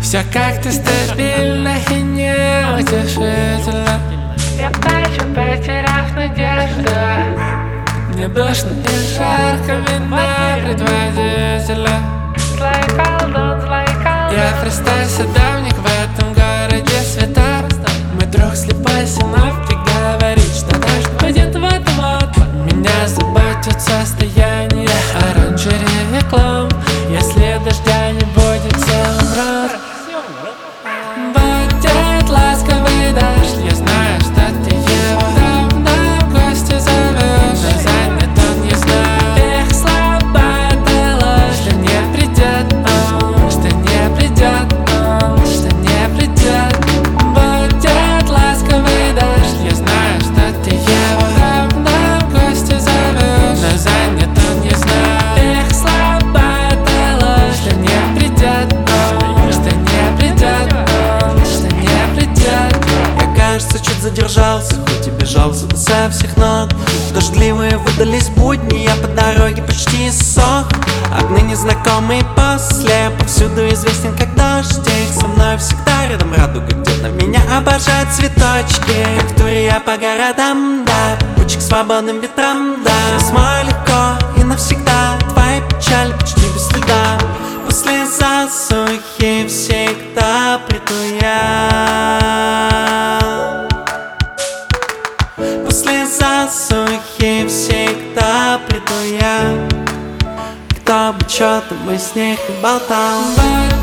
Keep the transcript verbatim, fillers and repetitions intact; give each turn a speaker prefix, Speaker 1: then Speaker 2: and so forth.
Speaker 1: Все как-то стабильно и неутешительно. Я плачу, потеряв надежду. Мне душно и жарко, вина предводителя. Злой колдун, злой колдун. Я простой садовник в этом городе света. Мой друг слепой синоптик говорит, что дождь будет вот-вот. Меня заботит состояние оранжереи клам. Если дождя не будет, все умрут. Будет ласковый дождь, я знаю, что ты его давно в гости зовешь, но занят он, не знаю. Эх, слабая ты ложь, что не придет он, что не придет он, что не придет. Будет ласковый дождь, я знаю, что ты его давно в гости зовешь, но занят он, не знаю. Эх, слабая ты ложь, что не придет он, что не придет он, что не придет.
Speaker 2: Я, кажется, чуть задержался, хоть и бежал со всех ног. Дождливые выдались будни, я по дороге почти сох. Огни незнакомые после, повсюду известен как дождик. Со мной всегда рядом радуга, где-то меня обожают цветочки. Как в туре я по городам, да, путь к свободным ветрам, да. Я смою легко и навсегда твои печали почти без следа. После засухи всегда приду я. После засухи всегда приду я. Кто бы чё-то бы с них не болтал.